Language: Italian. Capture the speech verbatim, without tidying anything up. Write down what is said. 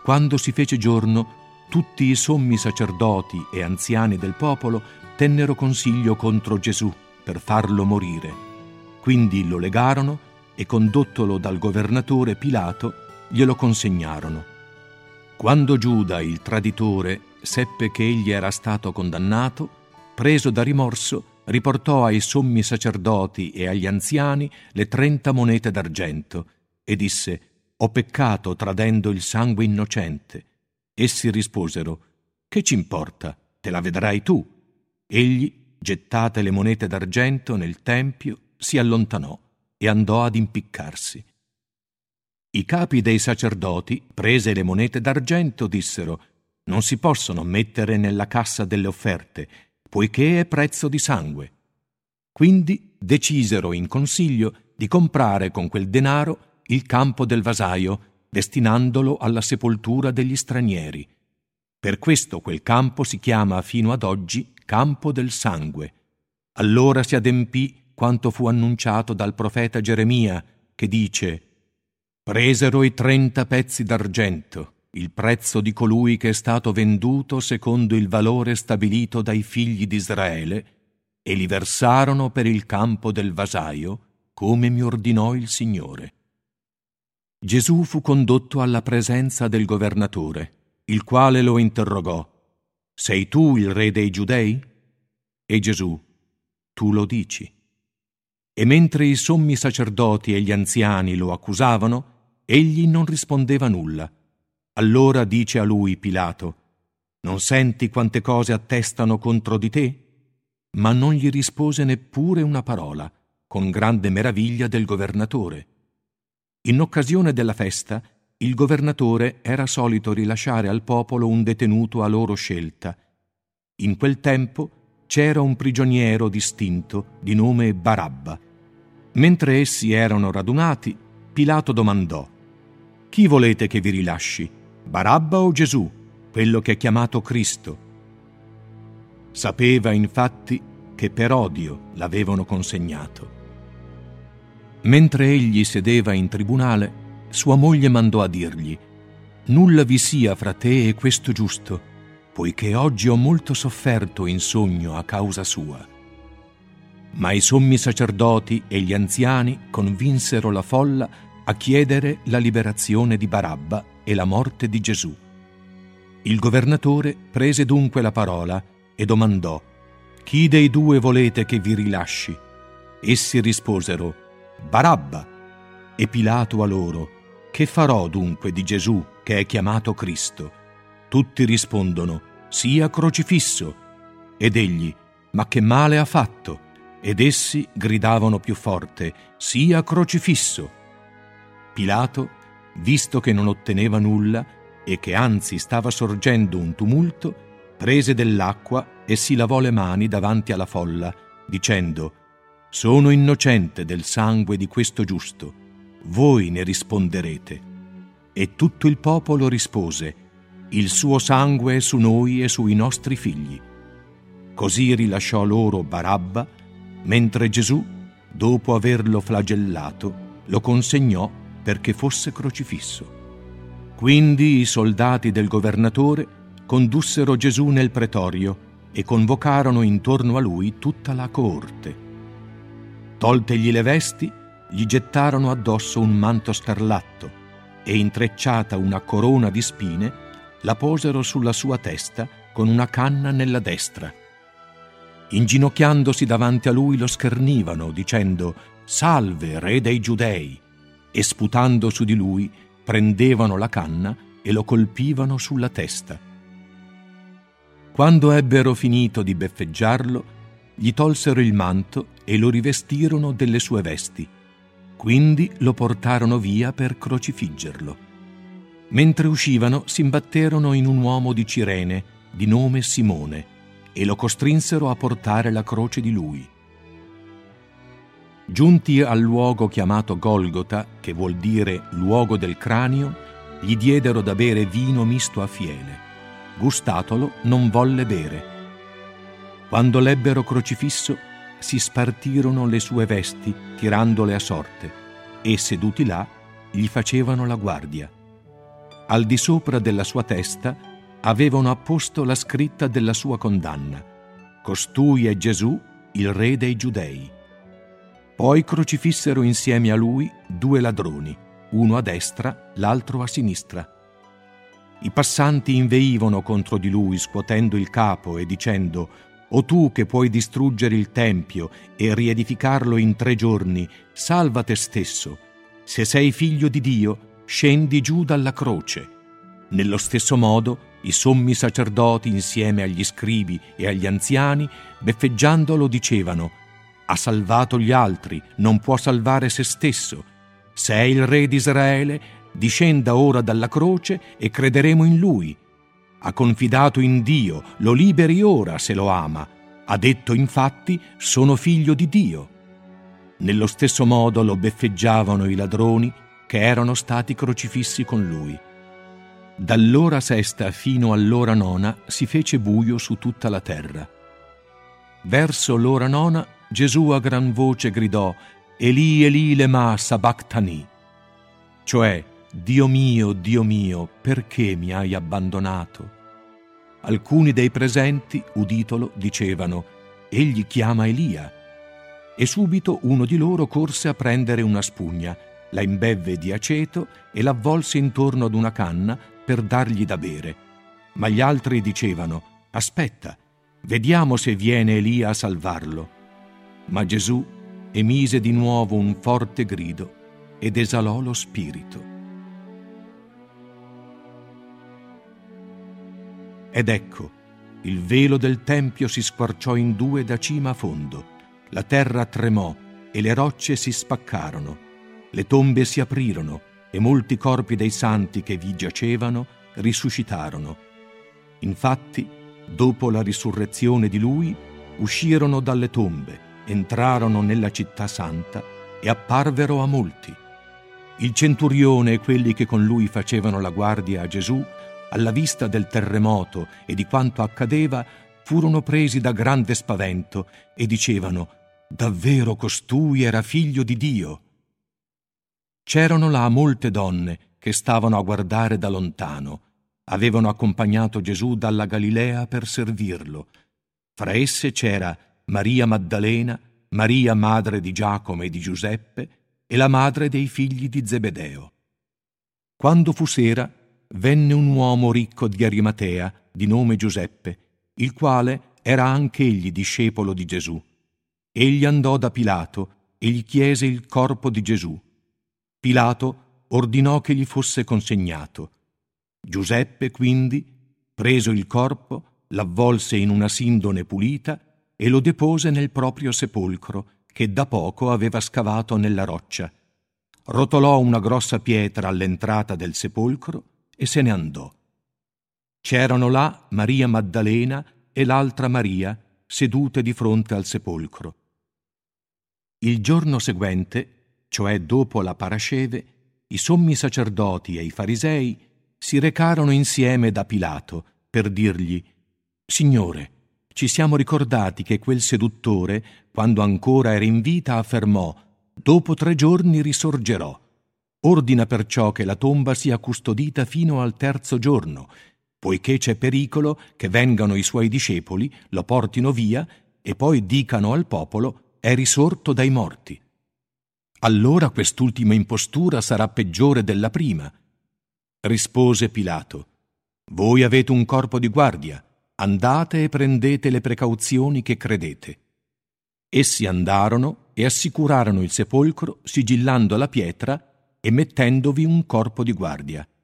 Quando si fece giorno, tutti i sommi sacerdoti e anziani del popolo tennero consiglio contro Gesù per farlo morire. Quindi lo legarono e, condottolo dal governatore Pilato, glielo consegnarono. Quando Giuda, il traditore, seppe che egli era stato condannato, preso da rimorso, riportò ai sommi sacerdoti e agli anziani le trenta monete d'argento e disse: «Ho peccato tradendo il sangue innocente». Essi risposero: «Che ci importa? Te la vedrai tu». Egli, gettate le monete d'argento nel tempio, si allontanò e andò ad impiccarsi. I capi dei sacerdoti, prese le monete d'argento, dissero: «Non si possono mettere nella cassa delle offerte, poiché è prezzo di sangue». Quindi decisero in consiglio di comprare con quel denaro il campo del vasaio, destinandolo alla sepoltura degli stranieri. Per questo quel campo si chiama fino ad oggi Campo del Sangue. Allora si adempì quanto fu annunciato dal profeta Geremia, che dice: «Presero i trenta pezzi d'argento, il prezzo di colui che è stato venduto secondo il valore stabilito dai figli di Israele, e li versarono per il campo del vasaio, come mi ordinò il Signore». Gesù fu condotto alla presenza del governatore, il quale lo interrogò: «Sei tu il re dei Giudei?» E Gesù: «Tu lo dici». E mentre i sommi sacerdoti e gli anziani lo accusavano, egli non rispondeva nulla. Allora dice a lui Pilato: «Non senti quante cose attestano contro di te?» Ma non gli rispose neppure una parola, con grande meraviglia del governatore. In occasione della festa, il governatore era solito rilasciare al popolo un detenuto a loro scelta. In quel tempo c'era un prigioniero distinto di nome Barabba. Mentre essi erano radunati, Pilato domandò: «Chi volete che vi rilasci, Barabba o Gesù, quello che è chiamato Cristo?» Sapeva infatti che per odio l'avevano consegnato. Mentre egli sedeva in tribunale, sua moglie mandò a dirgli: «Nulla vi sia fra te e questo giusto, poiché oggi ho molto sofferto in sogno a causa sua». Ma i sommi sacerdoti e gli anziani convinsero la folla a chiedere la liberazione di Barabba e la morte di Gesù. Il governatore prese dunque la parola e domandò: «Chi dei due volete che vi rilasci?» Essi risposero: «Barabba». E Pilato a loro: «Che farò dunque di Gesù che è chiamato Cristo?» Tutti rispondono: «Sia crocifisso». Ed egli: «Ma che male ha fatto?» Ed essi gridavano più forte: «Sia crocifisso». Pilato, visto che non otteneva nulla e che anzi stava sorgendo un tumulto, prese dell'acqua e si lavò le mani davanti alla folla, dicendo: «Sono innocente del sangue di questo giusto, voi ne risponderete». E tutto il popolo rispose: «Il suo sangue è su noi e sui nostri figli». Così rilasciò loro Barabba, mentre Gesù, dopo averlo flagellato, lo consegnò perché fosse crocifisso. Quindi i soldati del governatore condussero Gesù nel pretorio e convocarono intorno a lui tutta la coorte. Toltegli le vesti, gli gettarono addosso un manto scarlatto e, intrecciata una corona di spine, la posero sulla sua testa con una canna nella destra. Inginocchiandosi davanti a lui lo schernivano, dicendo: «Salve, re dei Giudei!» e sputando su di lui prendevano la canna e lo colpivano sulla testa. Quando ebbero finito di beffeggiarlo, gli tolsero il manto e lo rivestirono delle sue vesti. Quindi lo portarono via per crocifiggerlo. Mentre uscivano, si imbatterono in un uomo di Cirene, di nome Simone, e lo costrinsero a portare la croce di lui. Giunti al luogo chiamato Golgota, che vuol dire luogo del cranio, gli diedero da bere vino misto a fiele. Gustatolo, non volle bere. Quando l'ebbero crocifisso, si spartirono le sue vesti, tirandole a sorte, e seduti là, gli facevano la guardia. Al di sopra della sua testa avevano apposto la scritta della sua condanna: «Costui è Gesù, il Re dei Giudei». Poi crocifissero insieme a lui due ladroni, uno a destra, l'altro a sinistra. I passanti inveivano contro di lui, scuotendo il capo e dicendo: «O tu che puoi distruggere il Tempio e riedificarlo in tre giorni, salva te stesso. Se sei figlio di Dio, scendi giù dalla croce». Nello stesso modo, i sommi sacerdoti, insieme agli scribi e agli anziani, beffeggiandolo, dicevano: «Ha salvato gli altri, non può salvare se stesso. Se è il Re di Israele, discenda ora dalla croce e crederemo in lui. Ha confidato in Dio, lo liberi ora se lo ama. Ha detto infatti: sono figlio di Dio». Nello stesso modo lo beffeggiavano i ladroni che erano stati crocifissi con lui. Dall'ora sesta fino all'ora nona si fece buio su tutta la terra. Verso l'ora nona Gesù a gran voce gridò: «Eli, Eli, lema sabachthani», cioè: «Dio mio, Dio mio, perché mi hai abbandonato?» Alcuni dei presenti, uditolo, dicevano: «Egli chiama Elia». E subito uno di loro corse a prendere una spugna, la imbevve di aceto e l'avvolse intorno ad una canna per dargli da bere. Ma gli altri dicevano: «Aspetta, vediamo se viene Elia a salvarlo». Ma Gesù emise di nuovo un forte grido ed esalò lo spirito. Ed ecco, il velo del Tempio si squarciò in due da cima a fondo, la terra tremò e le rocce si spaccarono, le tombe si aprirono e molti corpi dei santi che vi giacevano risuscitarono. Infatti, dopo la risurrezione di lui, uscirono dalle tombe, entrarono nella città santa e apparvero a molti. Il centurione e quelli che con lui facevano la guardia a Gesù, alla vista del terremoto e di quanto accadeva, furono presi da grande spavento e dicevano: «Davvero costui era figlio di Dio». C'erano là molte donne che stavano a guardare da lontano. Avevano accompagnato Gesù dalla Galilea per servirlo. Fra esse c'era Maria Maddalena, Maria madre di Giacomo e di Giuseppe e la madre dei figli di Zebedeo. Quando fu sera, venne un uomo ricco di Arimatea, di nome Giuseppe, il quale era anch'egli discepolo di Gesù. Egli andò da Pilato e gli chiese il corpo di Gesù. Pilato ordinò che gli fosse consegnato. Giuseppe, quindi, preso il corpo, l'avvolse in una sindone pulita e lo depose nel proprio sepolcro, che da poco aveva scavato nella roccia. Rotolò una grossa pietra all'entrata del sepolcro e se ne andò. C'erano là Maria Maddalena e l'altra Maria sedute di fronte al sepolcro. Il giorno seguente, cioè dopo la Parasceve, i sommi sacerdoti e i farisei si recarono insieme da Pilato per dirgli: «Signore, ci siamo ricordati che quel seduttore, quando ancora era in vita, affermò: dopo tre giorni risorgerò. Ordina perciò che la tomba sia custodita fino al terzo giorno, poiché c'è pericolo che vengano i suoi discepoli, lo portino via e poi dicano al popolo: è risorto dai morti. Allora quest'ultima impostura sarà peggiore della prima». Rispose Pilato: «Voi avete un corpo di guardia, andate e prendete le precauzioni che credete». Essi andarono e assicurarono il sepolcro sigillando la pietra e mettendovi un corpo di guardia.